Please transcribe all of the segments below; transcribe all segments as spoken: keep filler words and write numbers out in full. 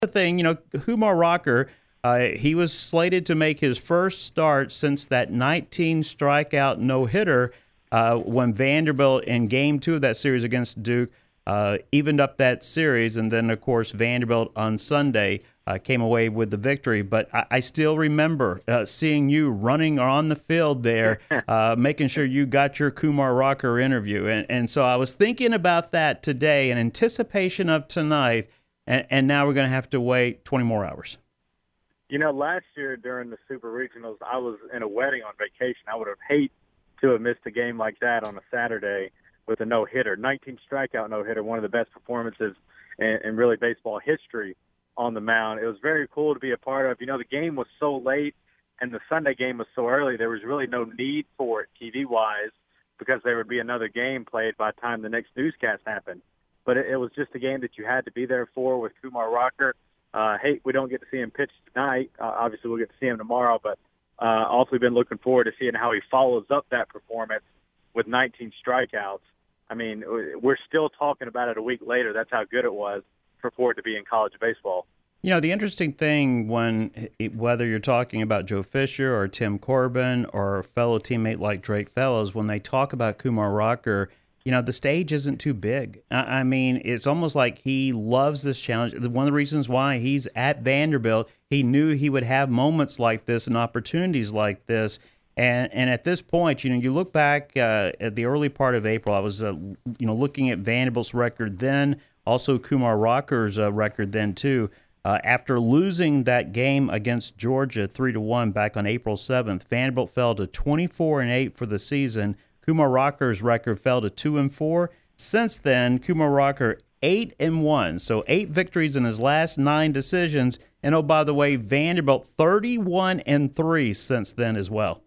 the thing, you know, Kumar Rocker, uh, he was slated to make his first start since that nineteen strikeout no-hitter uh, when Vanderbilt in game two of that series against Duke uh, evened up that series. And then, of course, Vanderbilt on Sunday uh, came away with the victory. But I, I still remember uh, seeing you running on the field there, uh, making sure you got your Kumar Rocker interview. And, and so I was thinking about that today in anticipation of tonight. And, and now we're going to have to wait twenty more hours. You know, last year during the Super Regionals, I was in a wedding on vacation. I would have hated to have missed a game like that on a Saturday with a no-hitter. nineteen strikeout no-hitter, one of the best performances in, in really baseball history on the mound. It was very cool to be a part of. You know, the game was so late and the Sunday game was so early, there was really no need for it T V-wise because there would be another game played by the time the next newscast happened. But it, it was just a game that you had to be there for with Kumar Rocker. Uh, hey, we don't get to see him pitch tonight. Uh, obviously, we'll get to see him tomorrow, but uh, also been looking forward to seeing how he follows up that performance with nineteen strikeouts. I mean, we're still talking about it a week later. That's how good it was for Ford to be in college baseball. You know, the interesting thing when whether you're talking about Joe Fisher or Tim Corbin or a fellow teammate like Drake Fellows, when they talk about Kumar Rocker, you know, the stage isn't too big. I mean, it's almost like he loves this challenge. One of the reasons why he's at Vanderbilt, he knew he would have moments like this and opportunities like this. And and at this point, you know, you look back uh, at the early part of April, I was, uh, you know, looking at Vanderbilt's record then, also Kumar Rocker's uh, record then, too. Uh, after losing that game against Georgia three to one back on April seventh, Vanderbilt fell to twenty-four and eight for the season. Kumar Rocker's record fell to two and four. Since then, Kumar Rocker eight and one, so eight victories in his last nine decisions. And oh, by the way, Vanderbilt thirty-one and three since then as well.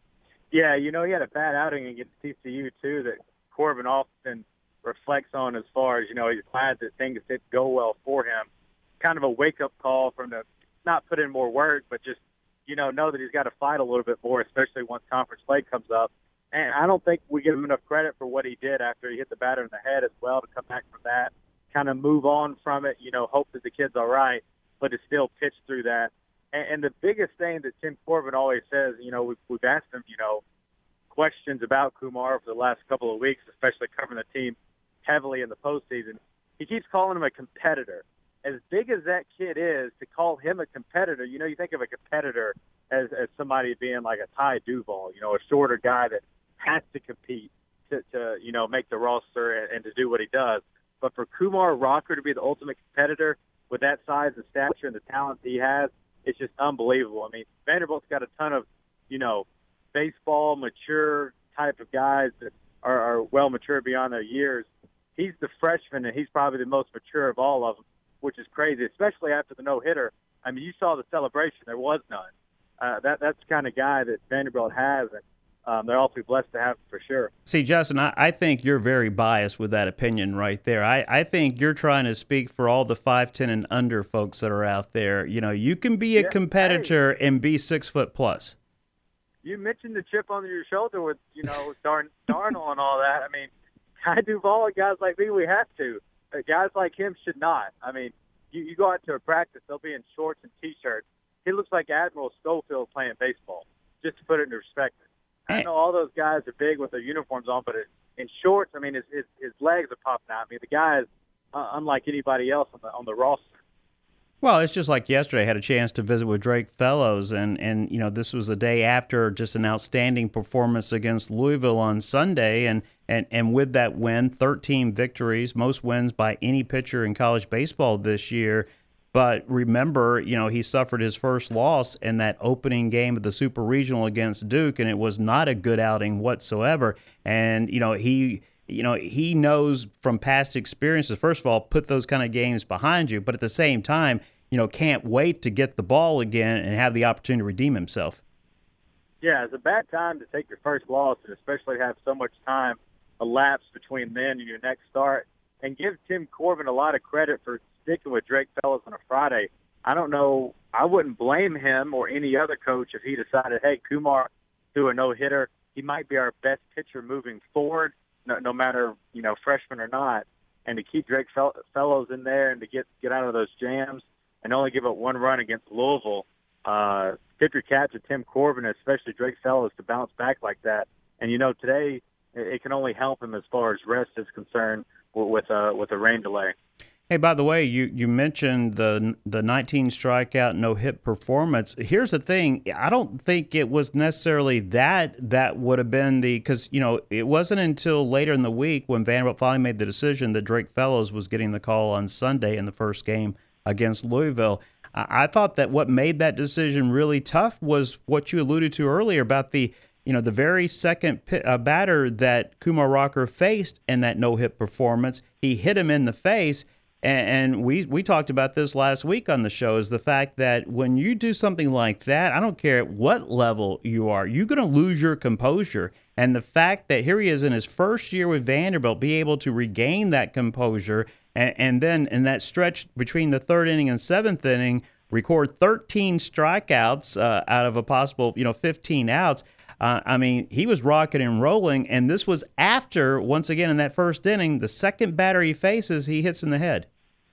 Yeah, you know, he had a bad outing against T C U too that Corbin often reflects on as far as, you know, he's glad that things didn't go well for him. Kind of a wake-up call from the not put in more work, but just, you know, know that he's got to fight a little bit more, especially once conference play comes up. And I don't think we give him enough credit for what he did after he hit the batter in the head as well to come back from that, kind of move on from it, you know, hope that the kid's all right, but to still pitch through that. And, and the biggest thing that Tim Corbin always says, you know, we've, we've asked him, you know, questions about Kumar for the last couple of weeks, especially covering the team heavily in the postseason. He keeps calling him a competitor. As big as that kid is, to call him a competitor, you know, you think of a competitor as, as somebody being like a Ty Duval, you know, a shorter guy that has to compete to, to you know, make the roster and, and to do what he does. But for Kumar Rocker to be the ultimate competitor with that size and stature and the talent he has, it's just unbelievable. I mean, Vanderbilt's got a ton of, you know, baseball mature type of guys that are, are well mature beyond their years. He's the freshman, and he's probably the most mature of all of them, which is crazy, especially after the no-hitter. I mean, you saw the celebration. There was none. Uh, that That's the kind of guy that Vanderbilt has, and um, they're awfully blessed to have him for sure. See, Justin, I, I think you're very biased with that opinion right there. I, I think you're trying to speak for all the five ten and under folks that are out there. You know, you can be a yeah, competitor hey, and be six foot plus. You mentioned the chip on your shoulder with, you know, Darn, Darnell and all that. I mean, Ty Duval and guys like me, we have to. Guys like him should not. I mean, you, you go out to a practice, they'll be in shorts and T-shirts. He looks like Admiral Schofield playing baseball, just to put it into perspective. I know all those guys are big with their uniforms on, but in shorts, I mean, his his, his legs are popping out. I mean, the guy is uh, unlike anybody else on the on the roster. Well, it's just like yesterday. I had a chance to visit with Drake Fellows, and, and you know, this was the day after just an outstanding performance against Louisville on Sunday, and, and, and with that win, thirteen victories, most wins by any pitcher in college baseball this year. But remember, you know, he suffered his first loss in that opening game of the Super Regional against Duke, and it was not a good outing whatsoever. And, you know, he... You know, he knows from past experiences, first of all, put those kind of games behind you, but at the same time, you know, can't wait to get the ball again and have the opportunity to redeem himself. Yeah, it's a bad time to take your first loss, and especially have so much time elapsed between then and your next start. And give Tim Corbin a lot of credit for sticking with Drake Fellows on a Friday. I don't know, I wouldn't blame him or any other coach if he decided, hey, Kumar threw a no-hitter. He might be our best pitcher moving forward. No, no matter, you know, freshman or not, and to keep Drake Fellows in there and to get, get out of those jams, and only give up one run against Louisville. Uh, tip your cap to Tim Corbin, especially Drake Fellows, to bounce back like that. And, you know, today it, it can only help him as far as rest is concerned with, with, a, with a rain delay. Hey, by the way, you, you mentioned the the nineteen strikeout, no hit performance. Here's the thing. I don't think it was necessarily that that would have been the, because, you know, it wasn't until later in the week when Vanderbilt finally made the decision that Drake Fellows was getting the call on Sunday in the first game against Louisville. I, I thought that what made that decision really tough was what you alluded to earlier about the, you know, the very second pit, uh, batter that Kumar Rocker faced in that no-hit performance. He hit him in the face. And we we talked about this last week on the show, is the fact that when you do something like that, I don't care at what level you are, you're going to lose your composure. And the fact that here he is in his first year with Vanderbilt, be able to regain that composure, and, and then in that stretch between the third inning and seventh inning, record thirteen strikeouts uh, out of a possible, you know, fifteen outs. Uh, I mean, he was rocking and rolling, and this was after, once again, in that first inning, the second batter he faces, he hits in the head.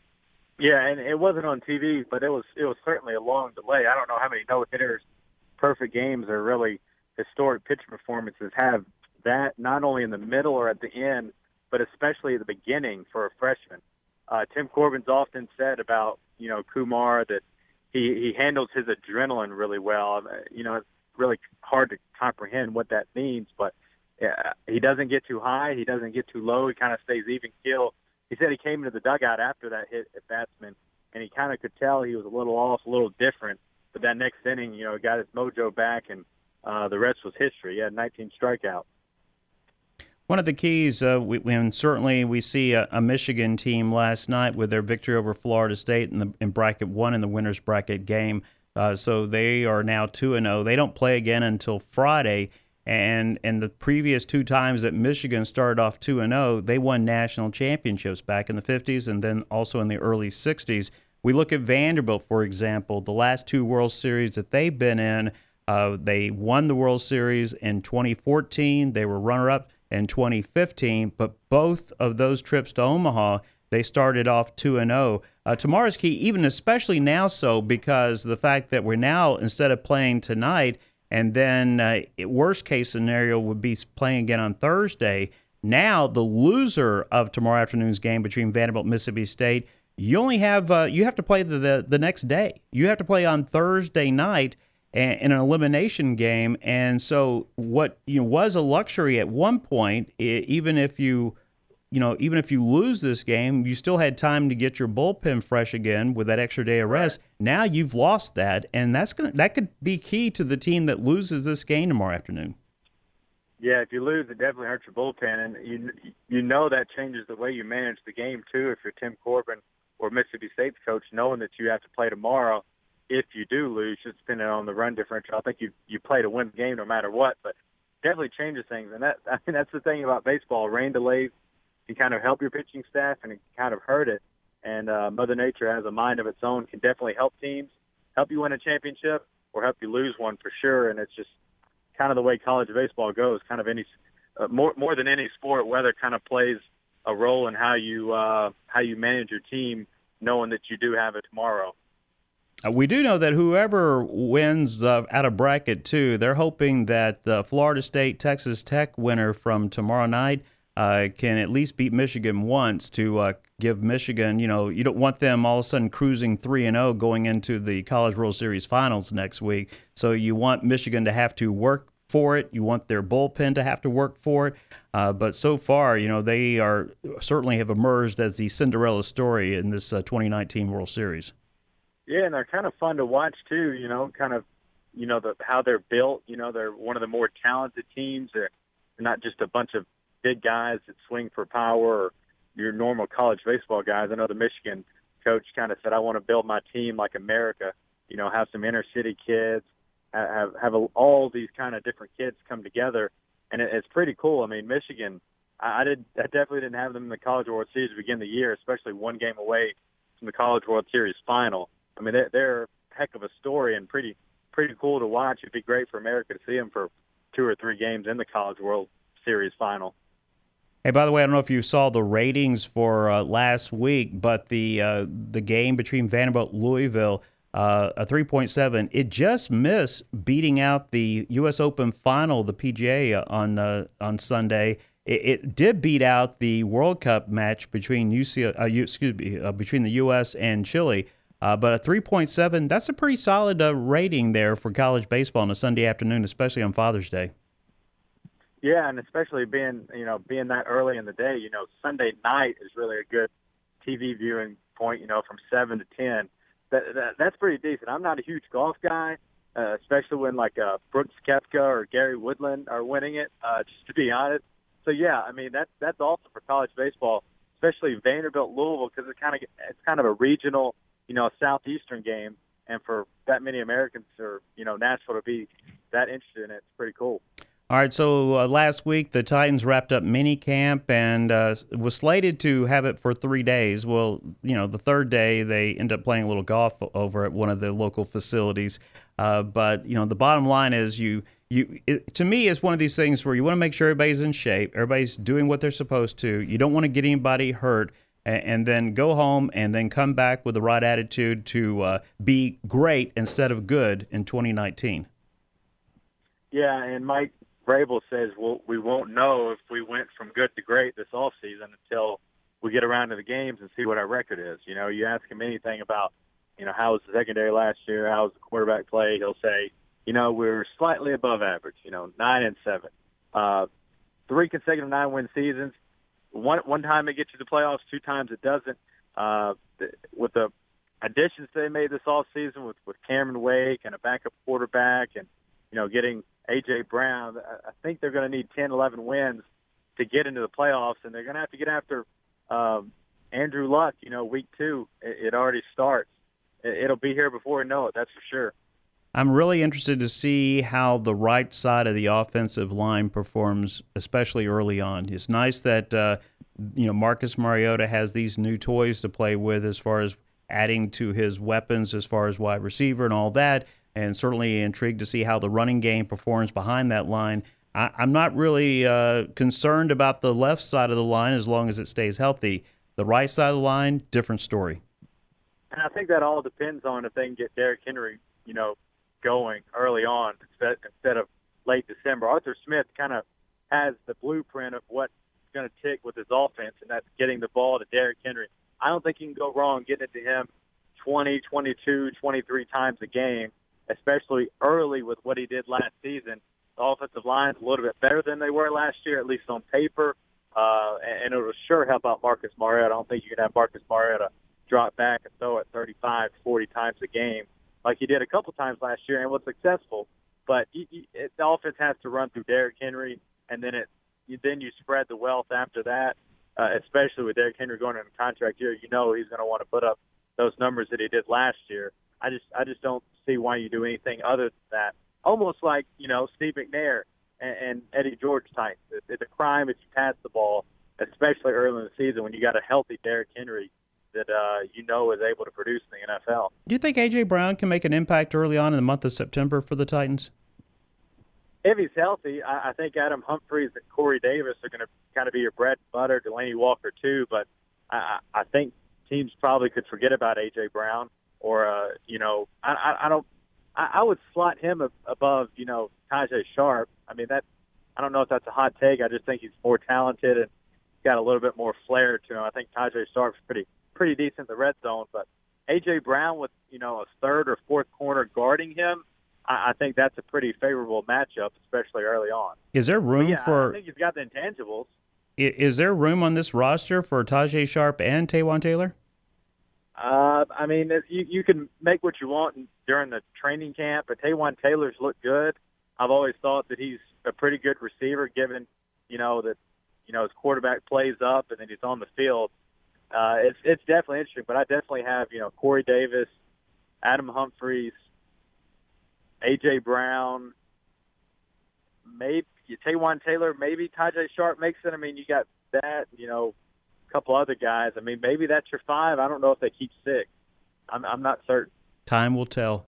Yeah, and it wasn't on T V, but it was it was certainly a long delay. I don't know how many no-hitters, perfect games, or really historic pitch performances have that, not only in the middle or at the end, but especially at the beginning for a freshman. Uh, Tim Corbin's often said about, you know, Kumar that he, he handles his adrenaline really well. You know, it's really hard to comprehend what that means, but uh, he doesn't get too high, he doesn't get too low, he kind of stays even keel. He said he came into the dugout after that hit at batsman, and he kind of could tell he was a little off, a little different. But that next inning, you know, he got his mojo back, and uh, the rest was history. He had nineteen strikeouts. One of the keys, uh, we, and certainly we see a, a Michigan team last night with their victory over Florida State in the in bracket one in the winners bracket game. Uh, so they are now two and oh. They don't play again until Friday. And and the previous two times that Michigan started off two and oh, they won national championships back in the fifties and then also in the early sixties. We look at Vanderbilt, for example, the last two World Series that they've been in, uh, they won the World Series in twenty fourteen. They were runner-up in twenty fifteen, but both of those trips to Omaha, they started off two and oh. Uh, tomorrow's key, even especially now so, because the fact that we're now, instead of playing tonight, and then uh, worst case scenario would be playing again on Thursday. Now the loser of tomorrow afternoon's game between Vanderbilt and Mississippi State, you only have uh, you have to play the, the the next day. You have to play on Thursday night in an elimination game. And so what you know was a luxury at one point, even if you you know, even if you lose this game, you still had time to get your bullpen fresh again with that extra day of rest. Right. Now you've lost that, and that's gonna that could be key to the team that loses this game tomorrow afternoon. Yeah, if you lose, it definitely hurts your bullpen, and you you know that changes the way you manage the game too. If you're Tim Corbin or Mississippi State's coach, knowing that you have to play tomorrow, if you do lose, just depending on the run differential, I think you you play to win the game no matter what. But definitely changes things, and that I mean that's the thing about baseball. Rain delays can kind of help your pitching staff, and it can kind of hurt it. And uh, Mother Nature has a mind of its own, can definitely help teams, help you win a championship, or help you lose one for sure. And it's just kind of the way college baseball goes. Kind of any uh, more more than any sport, weather kind of plays a role in how you uh, how you manage your team, knowing that you do have it tomorrow. Uh, we do know that whoever wins uh, out of bracket two, they're hoping that the Florida State Texas Tech winner from tomorrow night Uh, can at least beat Michigan once to uh, give Michigan, you know, you don't want them all of a sudden cruising three and oh going into the College World Series finals next week. So you want Michigan to have to work for it. You want their bullpen to have to work for it. Uh, but so far, you know, they are certainly have emerged as the Cinderella story in this uh, twenty nineteen World Series. Yeah, and they're kind of fun to watch too, you know, kind of, you know, the, how they're built. You know, they're one of the more talented teams. They're not just a bunch of big guys that swing for power or your normal college baseball guys. I know the Michigan coach kind of said, I want to build my team like America, you know, have some inner city kids, have have a, all these kind of different kids come together. And it, it's pretty cool. I mean, Michigan, I, I did I definitely didn't have them in the College World Series to begin the year, especially one game away from the College World Series final. I mean, they're, they're a heck of a story and pretty pretty cool to watch. It'd be great for America to see them for two or three games in the College World Series final. Hey, by the way, I don't know if you saw the ratings for uh, last week, but the uh, the game between Vanderbilt and Louisville, uh, a three point seven, it just missed beating out the U S Open final, the P G A on uh, on Sunday. It, it did beat out the World Cup match between U C, uh, U, excuse me, uh, between the U S and Chile. Uh, but a three point seven, that's a pretty solid uh, rating there for college baseball on a Sunday afternoon, especially on Father's Day. Yeah, and especially being, you know, being that early in the day, you know, Sunday night is really a good T V viewing point, you know, from seven to ten. That, that That's pretty decent. I'm not a huge golf guy, uh, especially when, like, uh, Brooks Koepka or Gary Woodland are winning it, uh, just to be honest. So, yeah, I mean, that, that's awesome for college baseball, especially Vanderbilt, Louisville, because it's kind of it's kind of a regional, you know, southeastern game. And for that many Americans or, you know, Nashville to be that interested in it, it's pretty cool. All right, so uh, last week the Titans wrapped up mini camp and uh, was slated to have it for three days. Well, you know, the third day they end up playing a little golf over at one of the local facilities. Uh, but you know, the bottom line is, you you it, to me, it's one of these things where you want to make sure everybody's in shape, everybody's doing what they're supposed to. You don't want to get anybody hurt, and, and then go home and then come back with the right attitude to uh, be great instead of good in twenty nineteen. Yeah, and Mike Vrabel says, well, we won't know if we went from good to great this off season until we get around to the games and see what our record is. You know, you ask him anything about, you know, how was the secondary last year, how was the quarterback play, he'll say, you know, we're slightly above average, you know, nine and seven. Uh, three consecutive nine-win seasons. One one time it gets you to the playoffs, two times it doesn't. Uh, with the additions they made this off season with, with Cameron Wake and a backup quarterback and, you know, getting A J. Brown, I think they're going to need ten, eleven wins to get into the playoffs, and they're going to have to get after um, Andrew Luck. You know, week two, it, it already starts. It, it'll be here before we know it, that's for sure. I'm really interested to see how the right side of the offensive line performs, especially early on. It's nice that uh, you know, Marcus Mariota has these new toys to play with as far as adding to his weapons as far as wide receiver and all that, and certainly intrigued to see how the running game performs behind that line. I, I'm not really uh, concerned about the left side of the line as long as it stays healthy. The right side of the line, different story. And I think that all depends on if they can get Derrick Henry, you know, going early on instead, instead of late December. Arthur Smith kind of has the blueprint of what's going to tick with his offense, and that's getting the ball to Derrick Henry. I don't think you can go wrong getting it to him twenty, twenty-two, twenty-three times a game, especially early with what he did last season. The offensive line's a little bit better than they were last year, at least on paper, uh, and it will sure help out Marcus Mariota. I don't think you can have Marcus Mariota drop back and throw it thirty-five, forty times a game like he did a couple times last year and was successful. But you, you, it, the offense has to run through Derrick Henry, and then it you, then you spread the wealth after that, uh, especially with Derrick Henry going into contract year. You know he's going to want to put up those numbers that he did last year. I just I just don't see why you do anything other than that. Almost like, you know, Steve McNair and, and Eddie George type. It, it's a crime if you pass the ball, especially early in the season when you got a healthy Derrick Henry that uh, you know is able to produce in the N F L. Do you think A J. Brown can make an impact early on in the month of September for the Titans? If he's healthy, I, I think Adam Humphries and Corey Davis are going to kind of be your bread and butter, Delaney Walker too, but I, I think teams probably could forget about A J. Brown. Or, uh, you know, I, I, I don't I, I would slot him above, you know, Tajaé Sharpe. I mean, that I don't know if that's a hot take. I just think he's more talented and got a little bit more flair to him. I think Tajaé Sharpe's pretty pretty decent in the red zone. But A J. Brown with, you know, a third or fourth corner guarding him, I, I think that's a pretty favorable matchup, especially early on. Is there room yeah, for – I think he's got the intangibles. Is there room on this roster for Tajaé Sharpe and Taywan Taylor? Uh, I mean, you you can make what you want during the training camp, but Taywan Taylor's looked good. I've always thought that he's a pretty good receiver, given, you know, that, you know, his quarterback plays up and then he's on the field. Uh, it's it's definitely interesting, but I definitely have, you know, Corey Davis, Adam Humphries, A J. Brown, maybe Taywan Taylor, maybe Tajaé Sharpe makes it. I mean, you got that, you know, couple other guys. I mean, maybe that's your five. I don't know if they keep six. I'm, I'm not certain. Time will tell.